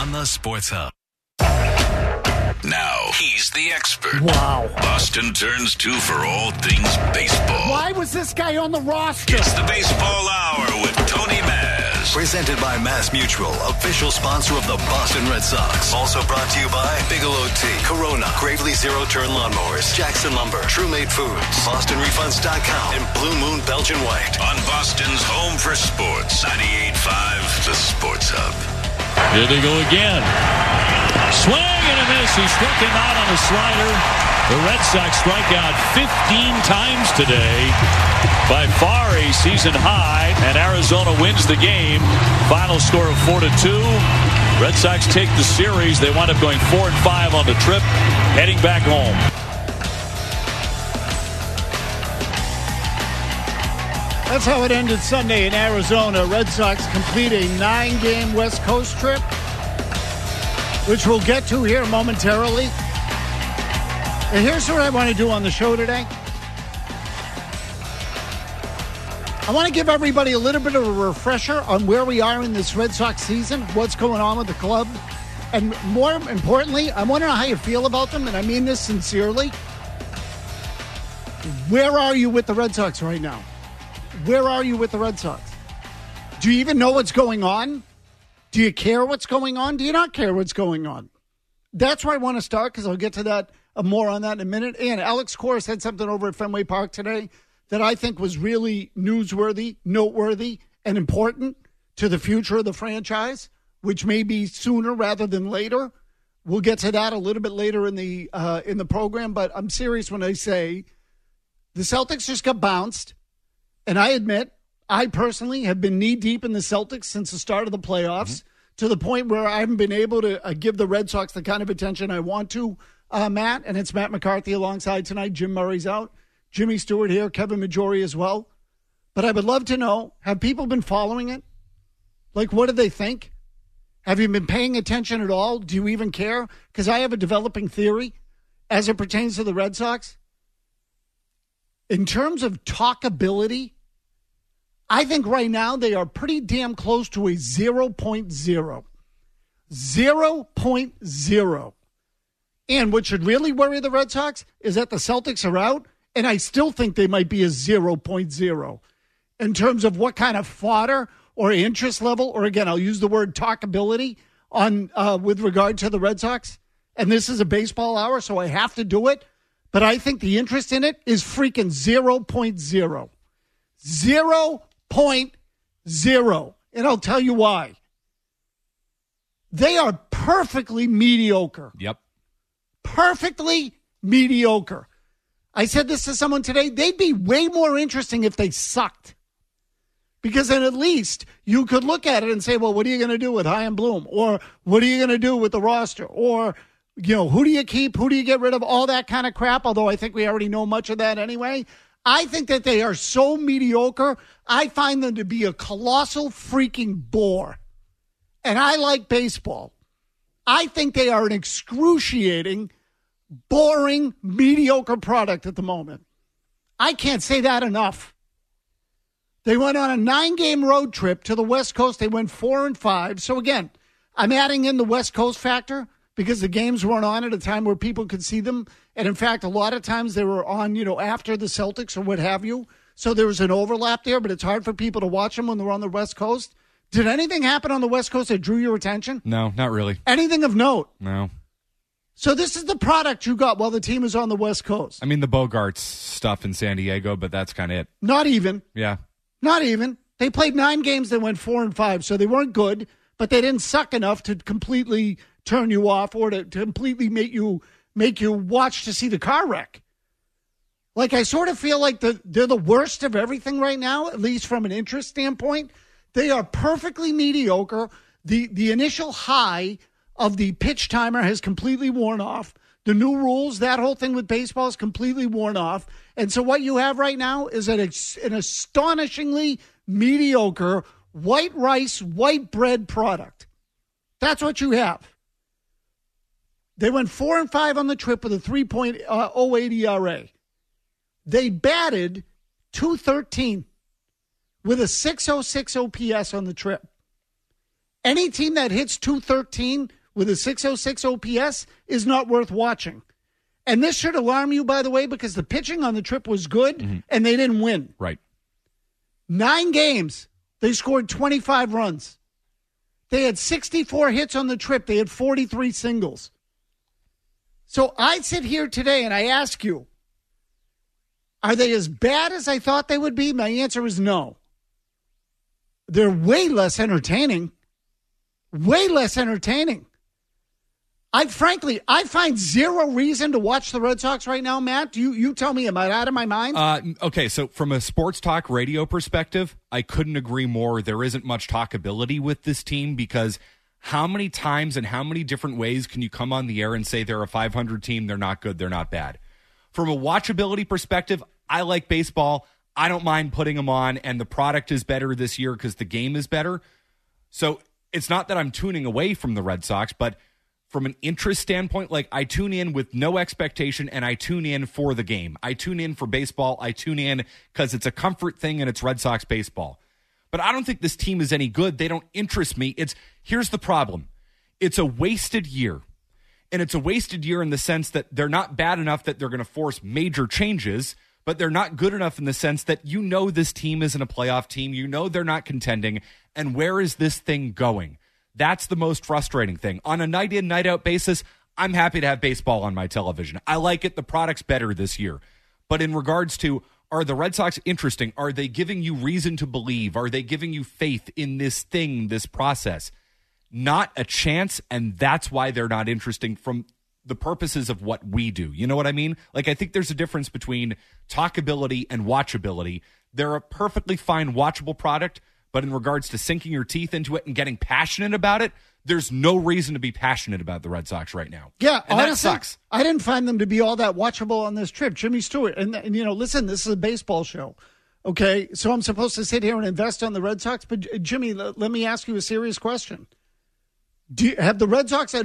on the Sports Hub. Now, he's the expert. Wow. Boston turns to for all things baseball. Why was this guy on the roster? It's the Baseball Hour with Tony Maz. Presented by Mass Mutual, official sponsor of the Boston Red Sox. Also brought to you by Bigelow Tea, Corona, Gravely Zero Turn Lawnmowers, Jackson Lumber, TrueMade Foods, BostonRefunds.com, and Blue Moon Belgian White. On Boston's home for sports, 98.5, the Sports Hub. Here they go again. Swing and a miss. He struck him out on a slider. The Red Sox strike out 15 times today. By far a season high, and Arizona wins the game. Final score of 4-2. Red Sox take the series. They wind up going 4-5 on the trip, heading back home. That's how it ended Sunday in Arizona. Red Sox complete a 9-game West Coast trip, which we'll get to here momentarily. And here's what I want to do on the show today. I want to give everybody a little bit of a refresher on where we are in this Red Sox season, what's going on with the club, and more importantly, I want to know how you feel about them, and I mean this sincerely. Where are you with the Red Sox right now? Where are you with the Red Sox? Do you even know what's going on? Do you care what's going on? Do you not care what's going on? That's where I want to start, because I'll get to that more on that in a minute. And Alex Cora said something over at Fenway Park today that I think was really newsworthy, noteworthy, and important to the future of the franchise, which may be sooner rather than later. We'll get to that a little bit later in the program, but I'm serious when I say the Celtics just got bounced, and I admit I personally have been knee-deep in the Celtics since the start of the playoffs, to the point where I haven't been able to give the Red Sox the kind of attention I want to, Matt, and it's Matt McCarthy alongside tonight. Jim Murray's out. Jimmy Stewart here, Kevin Majori as well. But I would love to know, have people been following it? Like, what do they think? Have you been paying attention at all? Do you even care? Because I have a developing theory as it pertains to the Red Sox. In terms of talkability, I think right now they are pretty damn close to a 0.0. 0.0. And what should really worry the Red Sox is that the Celtics are out, and I still think they might be a 0.0 in terms of what kind of fodder or interest level, or again, I'll use the word talkability on with regard to the Red Sox. And this is a baseball hour, so I have to do it. But I think the interest in it is freaking 0.0. 0.0. And I'll tell you why. They are perfectly mediocre. Yep. Perfectly mediocre. I said this to someone today. They'd be way more interesting if they sucked. Because then at least you could look at it and say, well, what are you going to do with Chaim Bloom? Or what are you going to do with the roster? Or, you know, who do you keep? Who do you get rid of? All that kind of crap, although I think we already know much of that anyway. I think that they are so mediocre, I find them to be a colossal freaking bore. And I like baseball. I think they are an excruciating, boring, mediocre product at the moment. I can't say that enough. They went on a 9-game road trip to the West Coast. They went 4-5. So again, I'm adding in the West Coast factor because the games weren't on at a time where people could see them. And in fact, a lot of times they were on, you know, after the Celtics or what have you. So there was an overlap there, but it's hard for people to watch them when they're on the West Coast. Did anything happen on the West Coast that drew your attention? No, not really. Anything of note? No. So this is the product you got while the team is on the West Coast. I mean, the Bogarts stuff in San Diego, but that's kind of it. Not even. Yeah. Not even. They played 9 games. They went 4-5, so they weren't good, but they didn't suck enough to completely turn you off or to completely make you watch to see the car wreck. Like, I sort of feel like they're the worst of everything right now, at least from an interest standpoint. They are perfectly mediocre. The initial high of the pitch timer has completely worn off. The new rules, that whole thing with baseball is completely worn off. And so what you have right now is an astonishingly mediocre white rice, white bread product. That's what you have. They went 4-5 on the trip with a 3.08 ERA. They batted .213 with a .606 OPS on the trip. Any team that hits 213 with a 606 OPS is not worth watching. And this should alarm you, by the way, because the pitching on the trip was good, and they didn't win. Right. 9 games, they scored 25 runs. They had 64 hits on the trip. They had 43 singles. So I sit here today and I ask you, are they as bad as I thought they would be? My answer is no. They're way less entertaining. Way less entertaining. I find zero reason to watch the Red Sox right now, Matt. You tell me, am I out of my mind? Okay, so from a sports talk radio perspective, I couldn't agree more. There isn't much talkability with this team because how many times and how many different ways can you come on the air and say they're a 500 team, they're not good, they're not bad? From a watchability perspective, I like baseball. I don't mind putting them on, and the product is better this year because the game is better. So it's not that I'm tuning away from the Red Sox, but from an interest standpoint, like I tune in with no expectation and I tune in for the game. I tune in for baseball. I tune in because it's a comfort thing and it's Red Sox baseball. But I don't think this team is any good. They don't interest me. Here's the problem. It's a wasted year. And it's a wasted year in the sense that they're not bad enough that they're going to force major changes, but they're not good enough in the sense that you know this team isn't a playoff team. You know they're not contending. And where is this thing going? That's the most frustrating thing. On a night-in, night-out basis, I'm happy to have baseball on my television. I like it. The product's better this year. But in regards to, are the Red Sox interesting? Are they giving you reason to believe? Are they giving you faith in this thing, this process? Not a chance, and that's why they're not interesting from the purposes of what we do. You know what I mean? Like, I think there's a difference between talkability and watchability. They're a perfectly fine watchable product, but in regards to sinking your teeth into it and getting passionate about it, there's no reason to be passionate about the Red Sox right now. Yeah, and honestly, that sucks. I didn't find them to be all that watchable on this trip. Jimmy Stewart, and listen, this is a baseball show, okay? So I'm supposed to sit here and invest on the Red Sox, but Jimmy, let me ask you a serious question. Have the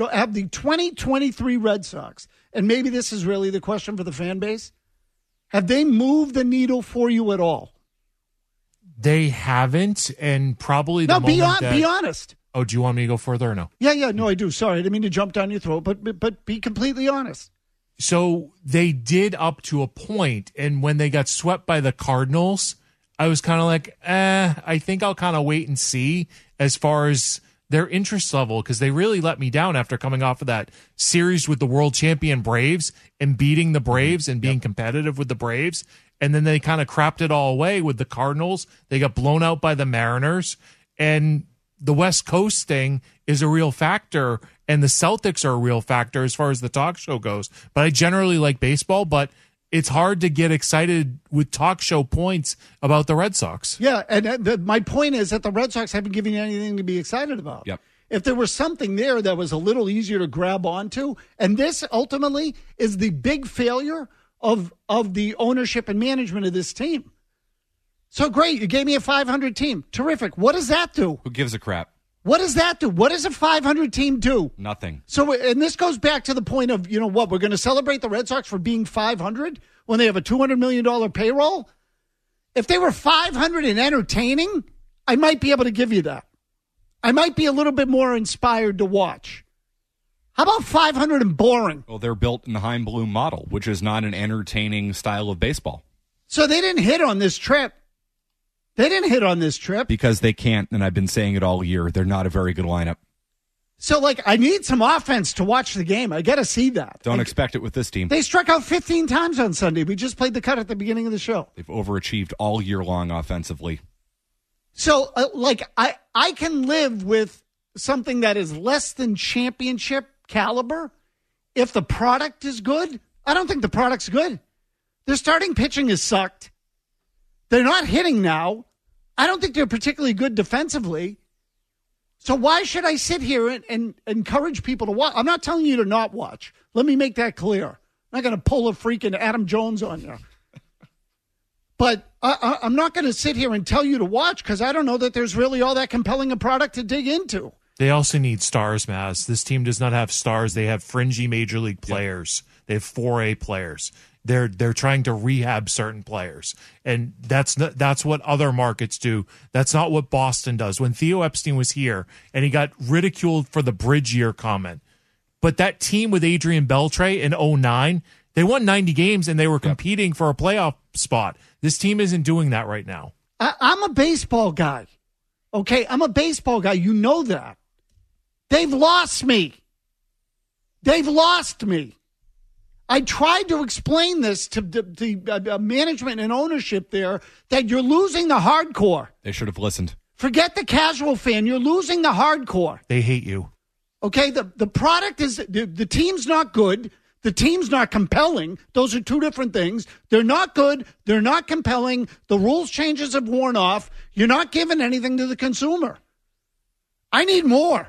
2023 Red Sox, and maybe this is really the question for the fan base, have they moved the needle for you at all? They haven't, and probably the be honest. Oh, do you want me to go further or no? Yeah, no, I do. Sorry, I didn't mean to jump down your throat, but be completely honest. So they did up to a point, and when they got swept by the Cardinals, I was kind of like, I think I'll kind of wait and see as far as their interest level, because they really let me down after coming off of that series with the world champion Braves and beating the Braves and being competitive with the Braves. And then they kind of crapped it all away with the Cardinals. They got blown out by the Mariners. And the West Coast thing is a real factor, and the Celtics are a real factor as far as the talk show goes. But I generally like baseball, but it's hard to get excited with talk show points about the Red Sox. Yeah, and my point is that the Red Sox haven't given you anything to be excited about. Yep. If there was something there that was a little easier to grab onto, and this ultimately is the big failure of the ownership and management of this team. So great, you gave me a 500 team. Terrific. What does that do? Who gives a crap? What does that do? What does a 500 team do? Nothing. So, and this goes back to the point of, we're going to celebrate the Red Sox for being 500 when they have a $200 million payroll? If they were 500 and entertaining, I might be able to give you that. I might be a little bit more inspired to watch. How about 500 and boring? Well, they're built in the Heim Bloom model, which is not an entertaining style of baseball. So they didn't hit on this trip. Because they can't, and I've been saying it all year. They're not a very good lineup. So, I need some offense to watch the game. I got to see that. Don't expect it with this team. They struck out 15 times on Sunday. We just played the cut at the beginning of the show. They've overachieved all year long offensively. So, I can live with something that is less than championship caliber if the product is good. I don't think the product's good. Their starting pitching has sucked. They're not hitting now. I don't think they're particularly good defensively. So why should I sit here and encourage people to watch? I'm not telling you to not watch. Let me make that clear. I'm not going to pull a freaking Adam Jones on you. But I'm not going to sit here and tell you to watch because I don't know that there's really all that compelling a product to dig into. They also need stars, Maz. This team does not have stars. They have fringy major league players. Yep. They have 4A players. They're trying to rehab certain players, and that's what other markets do. That's not what Boston does. When Theo Epstein was here, and he got ridiculed for the bridge year comment, but that team with Adrian Beltre in 2009, they won 90 games and they were competing for a playoff spot. This team isn't doing that right now. I'm a baseball guy. Okay, I'm a baseball guy. You know that. They've lost me. They've lost me. I tried to explain this to the management and ownership there, that you're losing the hardcore. They should have listened. Forget the casual fan. You're losing the hardcore. They hate you. Okay, the product is, the team's not good. The team's not compelling. Those are two different things. They're not good. They're not compelling. The rules changes have worn off. You're not giving anything to the consumer. I need more.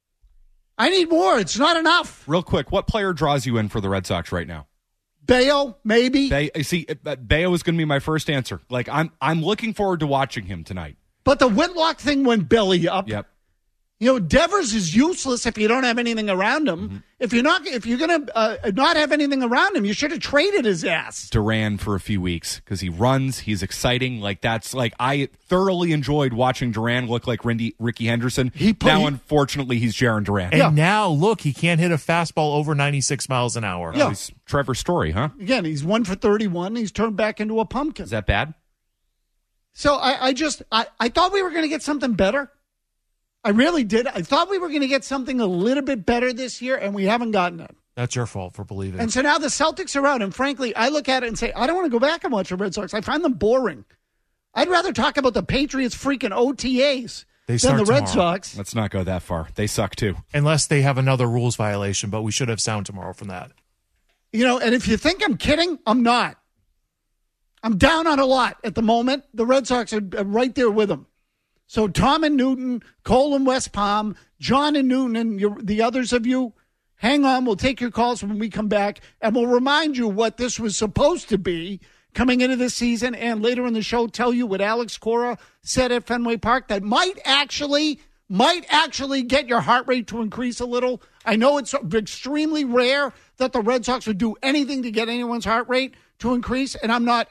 I need more. It's not enough. Real quick, what player draws you in for the Red Sox right now? Bayo, maybe. Bayo is going to be my first answer. Like, I'm looking forward to watching him tonight. But the Whitlock thing went belly up. Yep. You know, Devers is useless if you don't have anything around him. Mm-hmm. If you're gonna not have anything around him, you should have traded his ass. Duran for a few weeks because he runs, he's exciting. I thoroughly enjoyed watching Duran look like Ricky Henderson. Unfortunately, he's Jarren Duran. And now look, he can't hit a fastball over 96 miles an hour. Yeah. He's Trevor Story, huh? Again, he's 1 for 31. He's turned back into a pumpkin. Is that bad? So I thought we were going to get something better. I really did. I thought we were going to get something a little bit better this year, and we haven't gotten it. That's your fault for believing. And so now the Celtics are out, and frankly, I look at it and say, I don't want to go back and watch the Red Sox. I find them boring. I'd rather talk about the Patriots freaking OTAs than the Red Sox. Let's not go that far. They suck, too. Unless they have another rules violation, but we should have sound tomorrow from that. You know, and if you think I'm kidding, I'm not. I'm down on a lot at the moment. The Red Sox are right there with them. So Tom and Newton, Cole and West Palm, John and Newton, and the others of you, hang on. We'll take your calls when we come back, and we'll remind you what this was supposed to be coming into this season, and later in the show tell you what Alex Cora said at Fenway Park that might actually get your heart rate to increase a little. I know it's extremely rare that the Red Sox would do anything to get anyone's heart rate to increase, and I'm not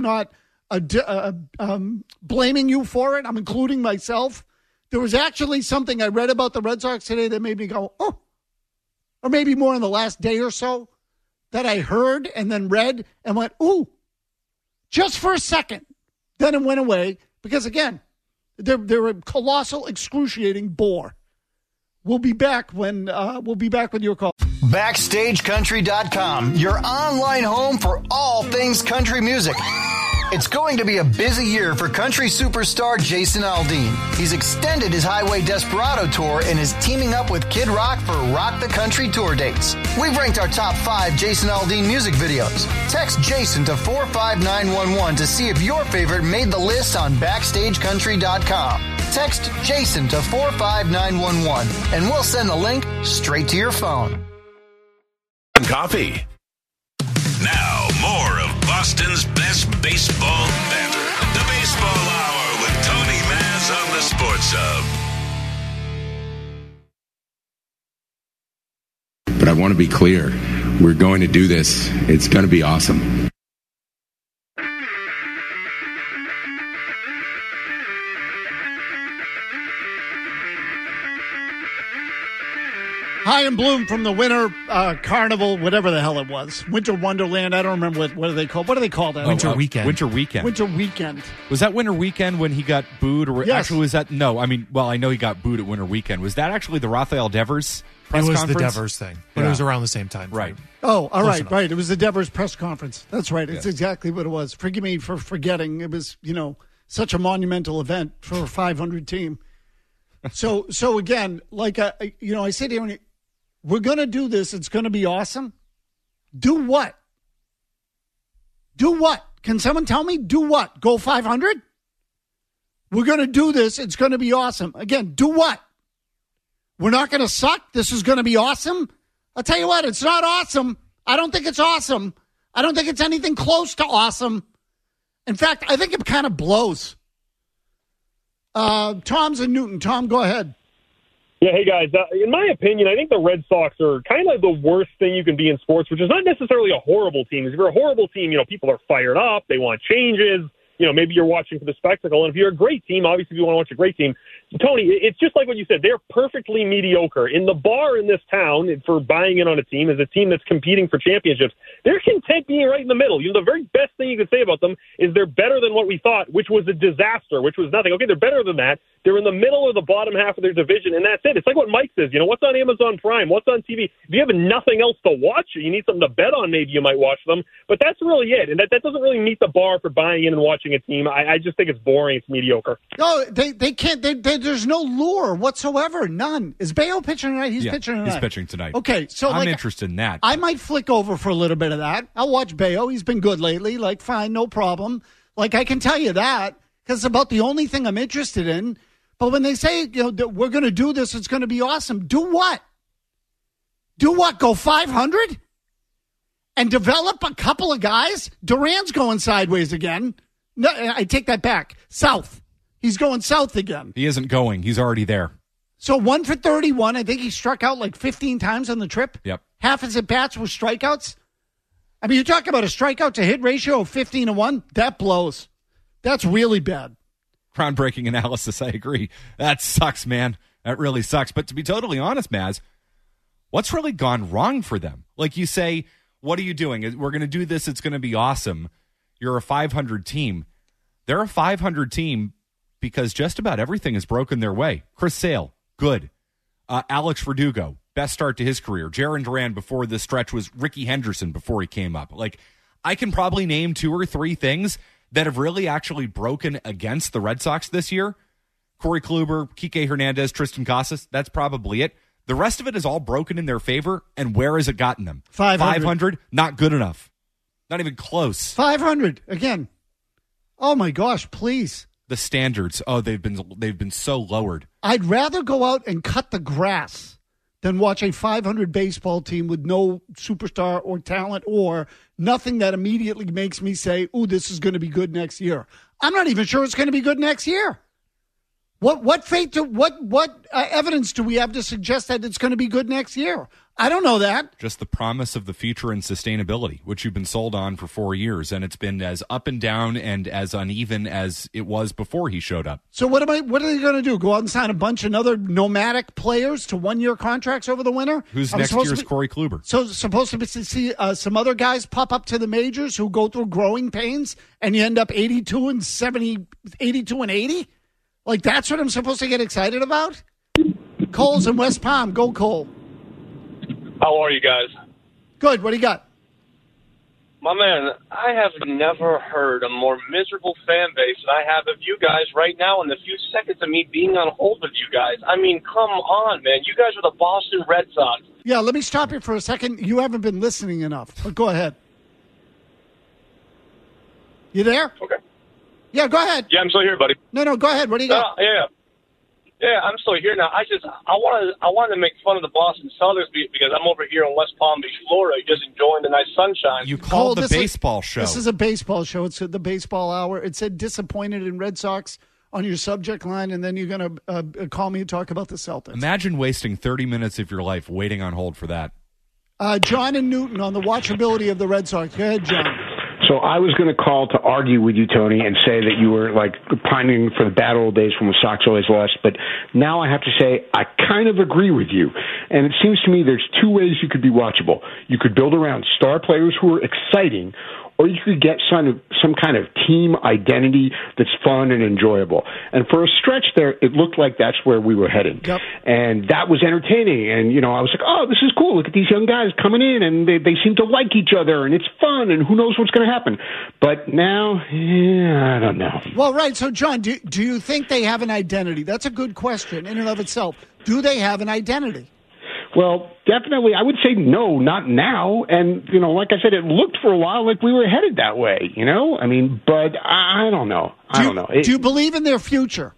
blaming you for it. I'm including myself. There was actually something I read about the Red Sox today that made me go, oh, or maybe more in the last day or so, that I heard and then read and went, ooh, just for a second. Then it went away because, again, they're a colossal, excruciating bore. We'll be back with your call. BackstageCountry.com, your online home for all things country music. It's going to be a busy year for country superstar Jason Aldean. He's extended his Highway Desperado tour and is teaming up with Kid Rock for Rock the Country tour dates. We've ranked our top 5 Jason Aldean music videos. Text Jason to 45911 to see if your favorite made the list on BackstageCountry.com. Text Jason to 45911 and we'll send the link straight to your phone. Coffee. Now, more of Boston's best baseball banter. The Baseball Hour with Tony Maz on the Sports Hub. But I want to be clear. We're going to do this. It's going to be awesome. High and Bloom from the Winter Carnival, whatever the hell it was. Winter Wonderland. I don't remember what are they called. What do they call that? Winter Weekend. Winter Weekend. Winter Weekend. Was that Winter Weekend when he got booed? Or yes. Actually, was that? No, I mean, well, I know he got booed at Winter Weekend. Was that actually the Rafael Devers press conference? It was the Devers thing. But it was around the same time. Right. Oh, all right, enough. right. It was the Devers press conference. That's right. It's Yes. exactly what it was. Forgive me for forgetting. It was, such a monumental event for a 500 team. So again, like, I sit here and we're going to do this. It's going to be awesome. Do what? Do what? Can someone tell me? Do what? Go 500? We're going to do this. It's going to be awesome. Again, do what? We're not going to suck. This is going to be awesome. I'll tell you what, it's not awesome. I don't think it's awesome. I don't think it's anything close to awesome. In fact, I think it kind of blows. Tom's in Newton. Tom, go ahead. Yeah, hey guys. In my opinion, I think the Red Sox are kind of the worst thing you can be in sports, which is not necessarily a horrible team. If you're a horrible team, people are fired up, they want changes. Maybe you're watching for the spectacle. And if you're a great team, obviously you want to watch a great team. Tony, it's just like what you said. They're perfectly mediocre. In the bar in this town for buying in on a team is a team that's competing for championships. They're content being right in the middle. The very best thing you could say about them is they're better than what we thought, which was a disaster, which was nothing. Okay, they're better than that. They're in the middle or the bottom half of their division, and that's it. It's like what Mike says. What's on Amazon Prime? What's on TV? If you have nothing else to watch, you need something to bet on, maybe you might watch them. But that's really it. And that doesn't really meet the bar for buying in and watching a team. I just think it's boring. It's mediocre. No, they can't. There's no lure whatsoever. None. Is Bayo pitching tonight? He's pitching tonight. He's pitching tonight. Okay, so I'm interested in that. I might flick over for a little bit of that. I'll watch Bayo. He's been good lately. Fine, no problem. I can tell you that because it's about the only thing I'm interested in. But when they say, that we're going to do this, it's going to be awesome. Do what? Do what? Go 500? And develop a couple of guys? Duran's going sideways again. No, I take that back. South. He's going south again. He isn't going. He's already there. So 1 for 31. I think he struck out 15 times on the trip. Yep. Half his at-bats were strikeouts. I mean, you're talking about a strikeout to hit ratio of 15-1. That blows. That's really bad. Groundbreaking analysis. I agree. That sucks, man. That really sucks. But to be totally honest, Maz, what's really gone wrong for them? Like you say, what are you doing? We're going to do this. It's going to be awesome. You're a 500 team. They're a 500 team because just about everything has broken their way. Chris Sale, good. Alex Verdugo, best start to his career. Jarren Duran before this stretch was Ricky Henderson before he came up. I can probably name 2 or 3 things that have really actually broken against the Red Sox this year. Corey Kluber, Kike Hernandez, Tristan Casas, that's probably it. The rest of it is all broken in their favor, and where has it gotten them? 500, not good enough. Not even close. 500, again. Oh, my gosh, please. The standards, they've been so lowered. I'd rather go out and cut the grass than watch a 500 baseball team with no superstar or talent or nothing that immediately makes me say, ooh, this is going to be good next year. I'm not even sure it's going to be good next year. What evidence do we have to suggest that it's going to be good next year? I don't know that. Just the promise of the future and sustainability, which you've been sold on for 4 years, and it's been as up and down and as uneven as it was before he showed up. So what are they going to do? Go out and sign a bunch of other nomadic players to 1-year contracts over the winter? Who's next year's Corey Kluber? So supposed to see some other guys pop up to the majors who go through growing pains, and you end up 82 and 70, 82 and 80? That's what I'm supposed to get excited about? Cole's in West Palm. Go, Cole. How are you guys? Good. What do you got? My man, I have never heard a more miserable fan base than I have of you guys right now in the few seconds of me being on hold with you guys. I mean, come on, man. You guys are the Boston Red Sox. Yeah, let me stop you for a second. You haven't been listening enough, but go ahead. You there? Okay. Yeah, go ahead. Yeah, I'm still here, buddy. No, go ahead. What do you got? Yeah, I'm still here now. I wanted to make fun of the Boston Celtics because I'm over here in West Palm Beach, Florida, just enjoying the nice sunshine. You called the baseball show. This is a baseball show. It's the baseball hour. It said disappointed in Red Sox on your subject line, and then you're going to call me and talk about the Celtics. Imagine wasting 30 minutes of your life waiting on hold for that. John and Newton on the watchability of the Red Sox. Go ahead, John. So I was going to call to argue with you, Tony, and say that you were pining for the bad old days when the Sox always lost. But now I have to say I kind of agree with you. And it seems to me there's 2 ways you could be watchable. You could build around star players who are exciting, or you could get some kind of team identity that's fun and enjoyable. And for a stretch there, it looked like that's where we were heading. Yep. And that was entertaining. And, I was like, oh, this is cool. Look at these young guys coming in, and they seem to like each other, and it's fun, and who knows what's going to happen. But now, I don't know. Well, right. So, John, do you think they have an identity? That's a good question in and of itself. Do they have an identity? Well, definitely, I would say no, not now. And, like I said, it looked for a while like we were headed that way, I mean, but I don't know. I don't know. Do you believe in their future?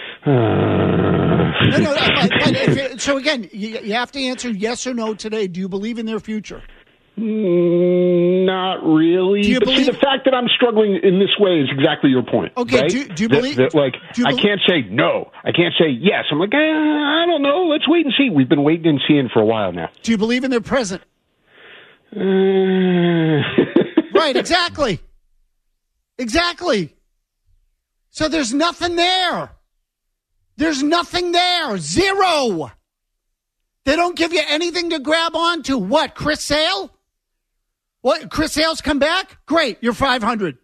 So, again, you have to answer yes or no today. Do you believe in their future? Not really. See, the fact that I'm struggling in this way is exactly your point. Okay, right? do you believe? I can't say no. I can't say yes. I'm like, I don't know. Let's wait and see. We've been waiting and seeing for a while now. Do you believe in their present? Right, exactly. Exactly. So there's nothing there. There's nothing there. Zero. They don't give you anything to grab onto. What, Chris Sale? What, Chris Sale's come back? Great, you're 500.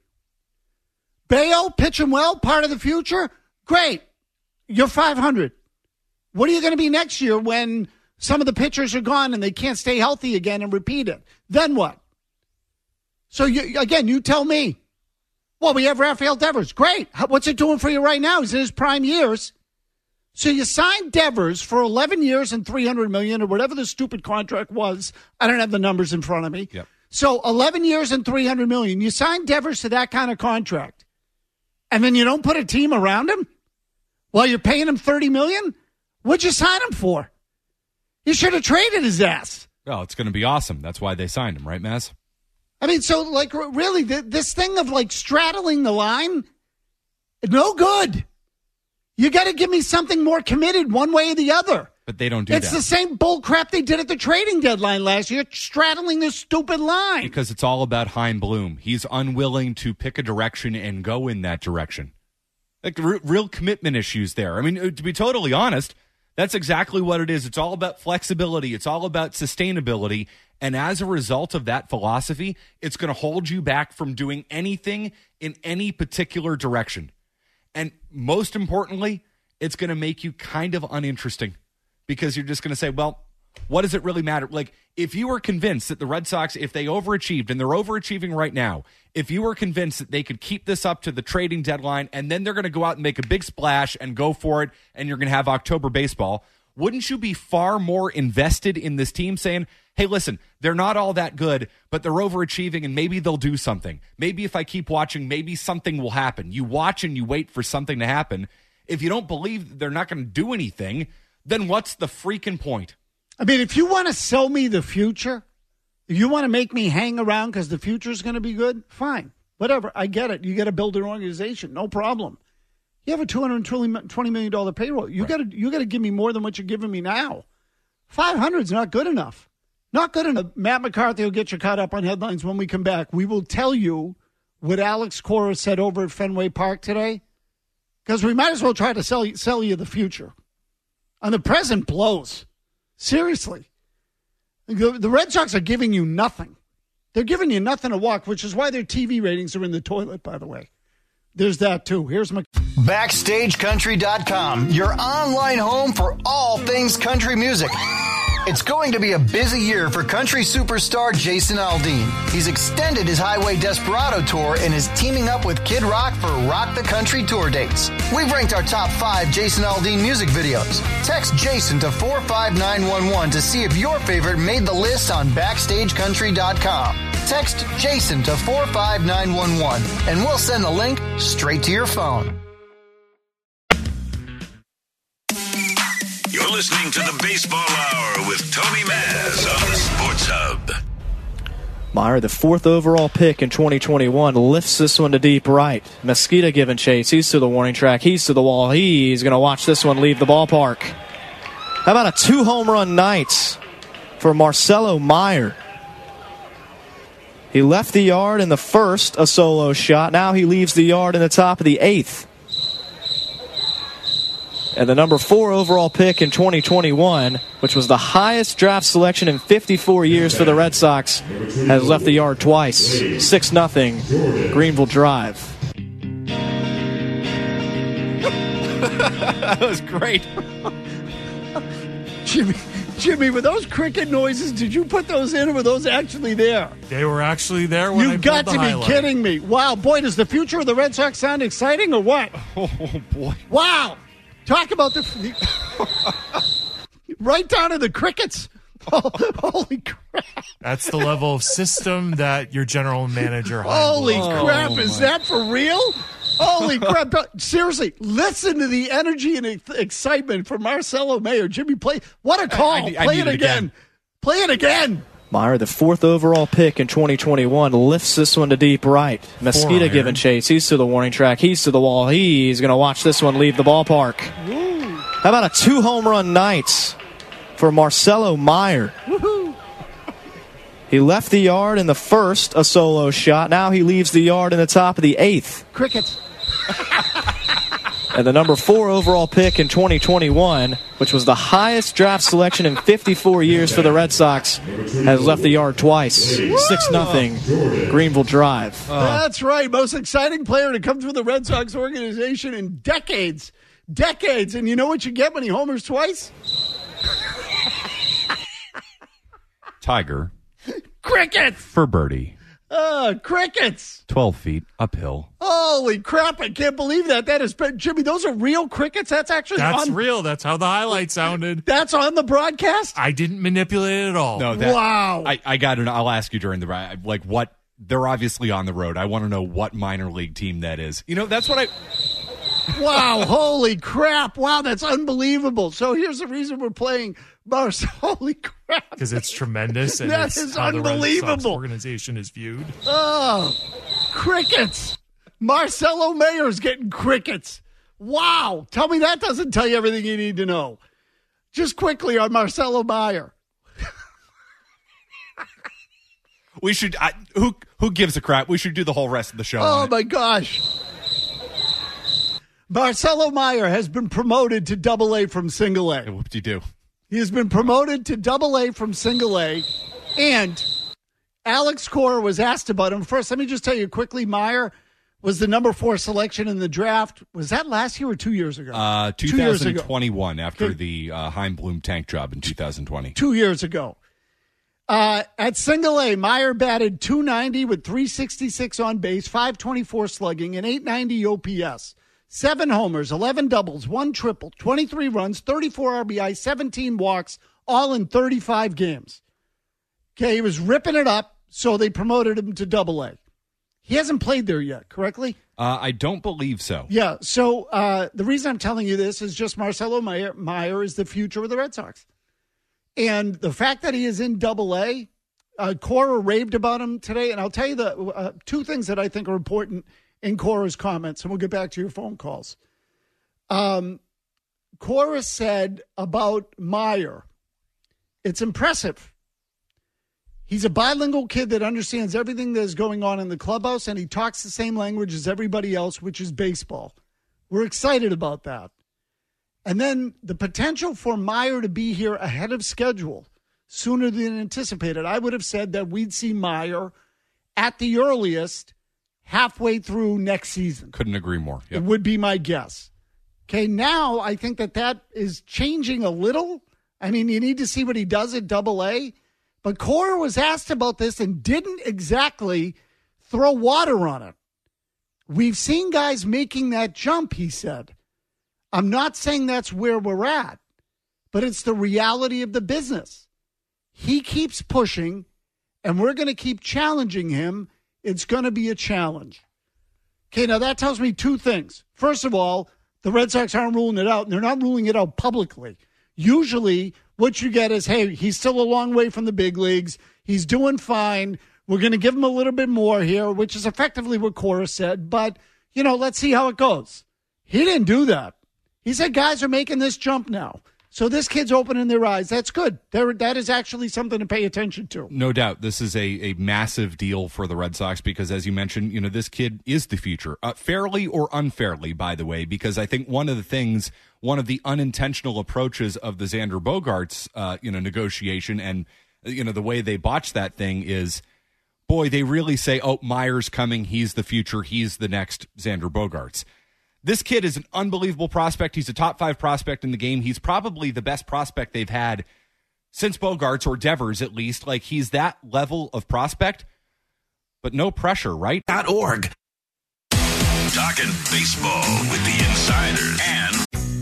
Bayo, pitching well, part of the future? Great, you're 500. What are you going to be next year when some of the pitchers are gone and they can't stay healthy again and repeat it? Then what? So, you tell me. Well, we have Rafael Devers. Great. What's it doing for you right now? He's in his prime years. So you signed Devers for 11 years and $300 million or whatever the stupid contract was. I don't have the numbers in front of me. Yep. So 11 years and $300 million. You signed Devers to that kind of contract. And then you don't put a team around him while you're paying him $30 million? What'd you sign him for? You should have traded his ass. Oh, it's going to be awesome. That's why they signed him, right, Maz? I mean, so, like, really, this thing of, like, straddling the line, no good. You got to give me something more committed one way or the other. But they don't do that. It's the same bull crap they did at the trading deadline last year, straddling this stupid line. Because it's all about Chaim Bloom. He's unwilling to pick a direction and go in that direction. Like, real commitment issues there. I mean, to be totally honest, that's exactly what it is. It's all about flexibility. It's all about sustainability. And as a result of that philosophy, it's going to hold you back from doing anything in any particular direction. And most importantly, it's going to make you kind of uninteresting because you're just going to say, well, what does it really matter? Like, if you were convinced that the Red Sox, if they overachieved, and they're overachieving right now, if you were convinced that they could keep this up to the trading deadline and then they're going to go out and make a big splash and go for it and you're going to have October baseball, wouldn't you be far more invested in this team saying, hey, listen, they're not all that good, but they're overachieving and maybe they'll do something. Maybe if I keep watching, maybe something will happen. You watch and you wait for something to happen. If you don't believe they're not going to do anything, then what's the freaking point? I mean, if you want to sell me the future, if you want to make me hang around because the future is going to be good, fine. Whatever. I get it. You got to build an organization. No problem. You have a $220 million payroll. You got to give me more than what you're giving me now. 500 is not good enough. Not good enough. Matt McCarthy will get you caught up on headlines when we come back. We will tell you what Alex Cora said over at Fenway Park today, because we might as well try to sell you the future. And the present blows. Seriously. The Red Sox are giving you nothing. They're giving you nothing to walk, which is why their TV ratings are in the toilet, by the way. There's that, too. Here's my... BackstageCountry.com, your online home for all things country music. It's going to be a busy year for country superstar Jason Aldean. He's extended his Highway Desperado tour and is teaming up with Kid Rock for Rock the Country tour dates. We've ranked our top 5 Jason Aldean music videos. Text Jason to 45911 to see if your favorite made the list on BackstageCountry.com. Text Jason to 45911 and we'll send the link straight to your phone. You're listening to the Baseball Hour with Tony Maz on the Sports Hub. Meyer, the 4th overall pick in 2021, lifts this one to deep right. Mesquita giving chase. He's to the warning track. He's to the wall. He's going to watch this one leave the ballpark. How about a 2-home run night for Marcelo Meyer? He left the yard in the first, a solo shot. Now he leaves the yard in the top of the 8th. And the number 4 overall pick in 2021, which was the highest draft selection in 54 years for the Red Sox, has left the yard twice. 6-0, Greenville Drive. That was great. Jimmy, were those cricket noises, did you put those in or were those actually there? They were actually there when You've got to be kidding me. Wow, boy, does the future of the Red Sox sound exciting or what? Oh, boy. Wow. Talk about the right down to the crickets. Oh, holy crap. That's the level of system that your general manager has. Holy crap, is that for real? Holy crap. Seriously, listen to the energy and excitement from Marcelo Meyer. Jimmy, what a call. I play it again. Play it again. Meyer, the 4th overall pick in 2021, lifts this one to deep right. Mesquita giving chase. He's to the warning track. He's to the wall. He's going to watch this one leave the ballpark. Woo. How about a 2-home run night for Marcelo Meyer? Woohoo. He left the yard in the first, a solo shot. Now he leaves the yard in the top of the 8th. Crickets. And the number 4 overall pick in 2021, which was the highest draft selection in 54 years for the Red Sox, has left the yard twice. 6-0, Greenville Drive. That's right. Most exciting player to come through the Red Sox organization in decades. Decades. And you know what you get when he homers twice? Tiger. Crickets. For birdie. Crickets. 12 feet uphill. Holy crap. I can't believe that. That is, Jimmy, those are real crickets? That's actually real. That's how the highlight sounded. That's on the broadcast? I didn't manipulate it at all. No, wow. I got it. I'll ask you during the, like, what, they're obviously on the road. I want to know what minor league team that is. You know, that's what I... Wow, holy crap. Wow, that's unbelievable. So here's the reason we're playing Mars. Holy crap. Because it's tremendous. And that it's is how unbelievable. The Red Sox organization is viewed. Oh, crickets. Marcelo Mayer's getting crickets. Wow. Tell me that doesn't tell you everything you need to know. Just quickly on Marcelo Meyer. We should, who gives a crap? We should do the whole rest of the show. Oh, my gosh. Marcelo Meyer has been promoted to Double-A from Single-A. Whoop-de-doo. He has been promoted to Double-A from Single-A, and Alex Cora was asked about him. First, let me just tell you quickly, Meyer was the number 4 selection in the draft. Was that last year or 2 years ago? 2021, after the Heim Bloom tank job in 2020. 2 years ago. At Single-A, Meyer batted .290 with .366 on base, .524 slugging, and .890 OPS. 7 homers, 11 doubles, 1 triple, 23 runs, 34 RBI, 17 walks, all in 35 games. Okay, he was ripping it up, so they promoted him to Double-A. He hasn't played there yet, correctly? I don't believe so. Yeah, so the reason I'm telling you this is just Marcelo Meyer is the future of the Red Sox. And the fact that he is in Double-A, Cora raved about him today, and I'll tell you the 2 things that I think are important in Cora's comments, and we'll get back to your phone calls. Cora said about Meyer, it's impressive. He's a bilingual kid that understands everything that is going on in the clubhouse, and he talks the same language as everybody else, which is baseball. We're excited about that. And then the potential for Meyer to be here ahead of schedule, sooner than anticipated. I would have said that we'd see Meyer at the earliest halfway through next season. Couldn't agree more. Yep. It would be my guess. Okay, now I think that is changing a little. I mean, you need to see what he does at Double-A. But Cora was asked about this and didn't exactly throw water on it. We've seen guys making that jump, he said. I'm not saying that's where we're at, but it's the reality of the business. He keeps pushing, and we're going to keep challenging him. It's going to be a challenge. Okay, now that tells me 2 things. First of all, the Red Sox aren't ruling it out, and they're not ruling it out publicly. Usually, what you get is, hey, he's still a long way from the big leagues. He's doing fine. We're going to give him a little bit more here, which is effectively what Cora said. But, let's see how it goes. He didn't do that. He said guys are making this jump now. So this kid's opening their eyes. That's good. That is actually something to pay attention to. No doubt. This is a massive deal for the Red Sox because, as you mentioned, this kid is the future. Fairly or unfairly, by the way, because I think one of the unintentional approaches of the Xander Bogaerts, negotiation and, the way they botched that thing is, boy, they really say, oh, Meyer's coming. He's the future. He's the next Xander Bogaerts. This kid is an unbelievable prospect. He's a top 5 prospect in the game. He's probably the best prospect they've had since Bogaerts, or Devers at least. Like, he's that level of prospect, but no pressure, right? .org. Talking baseball with the insiders and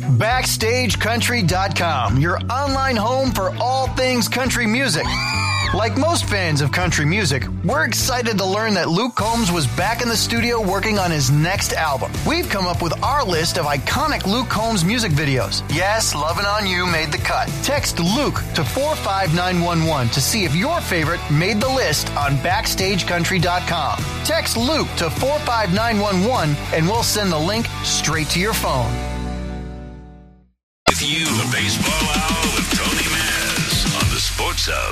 BackstageCountry.com, your online home for all things country music. Like most fans of country music, we're excited to learn that Luke Combs was back in the studio working on his next album. We've come up with our list of iconic Luke Combs music videos. Yes, Lovin' On You made the cut. Text Luke to 45911 to see if your favorite made the list on BackstageCountry.com. Text Luke to 45911 and we'll send the link straight to your phone. With you, the Baseball Hour with Tony Maz on the Sports Hub.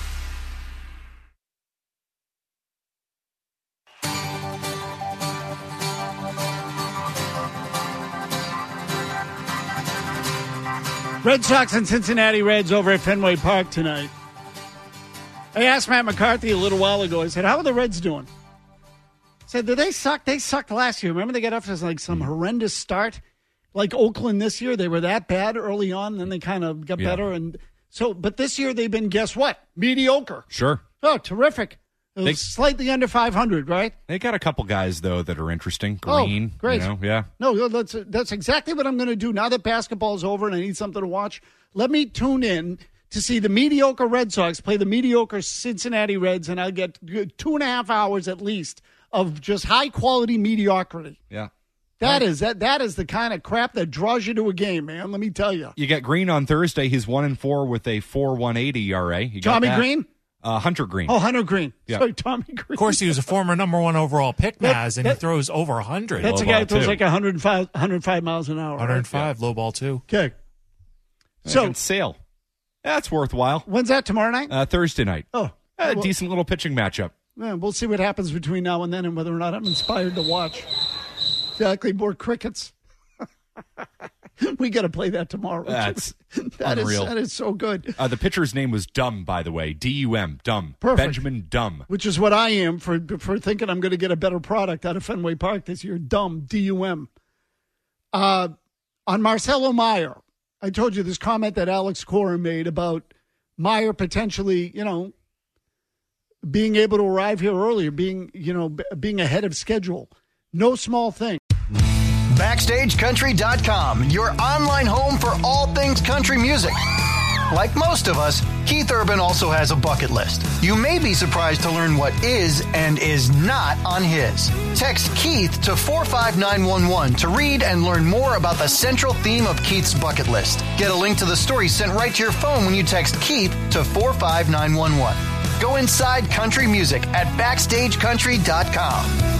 Red Sox and Cincinnati Reds over at Fenway Park tonight. I asked Matt McCarthy a little while ago. I said, how are the Reds doing? I said, did they suck? They sucked last year. Remember they got off to like some horrendous start? Like Oakland this year, they were that bad early on, then they kind of got better. And so, but this year they've been, guess what? Mediocre. Sure. Oh, terrific. It was slightly under 500, right? They got a couple guys, though, that are interesting. Green. Oh, great. You know, yeah. No, that's exactly what I'm going to do. Now that basketball's over and I need something to watch, let me tune in to see the mediocre Red Sox play the mediocre Cincinnati Reds, and I'll get 2.5 hours at least of just high-quality mediocrity. Yeah. That is the kind of crap that draws you to a game, man. Let me tell you. You got Green on Thursday. He's 1-4 with a 4.18 ERA. You got Tommy Green? Hunter Green. Oh, Hunter Green. Yeah. Sorry, Tommy Green. Of course, he was a former number 1 overall pick, Maz, and he throws over 100. That's a guy that throws like 105 miles an hour. 105, low ball, too. Okay. So Sale. That's worthwhile. When's that, tomorrow night? Thursday night. Oh. A decent little pitching matchup. Yeah, we'll see what happens between now and then and whether or not I'm inspired to watch. Exactly, more crickets. We got to play that tomorrow. That's unreal. That is so good. The pitcher's name was Dumb, by the way. D-U-M, Dumb. Perfect. Benjamin Dumb. Which is what I am for thinking I'm going to get a better product out of Fenway Park this year. Dumb, D-U-M. On Marcelo Meyer, I told you this comment that Alex Cora made about Meyer potentially, being able to arrive here earlier, being ahead of schedule. No small thing. BackstageCountry.com, your online home for all things country music. Like most of us, Keith Urban also has a bucket list. You may be surprised to learn what is and is not on his. Text Keith to 45911 to read and learn more about the central theme of Keith's bucket list. Get a link to the story sent right to your phone when you text Keith to 45911. Go inside country music at BackstageCountry.com.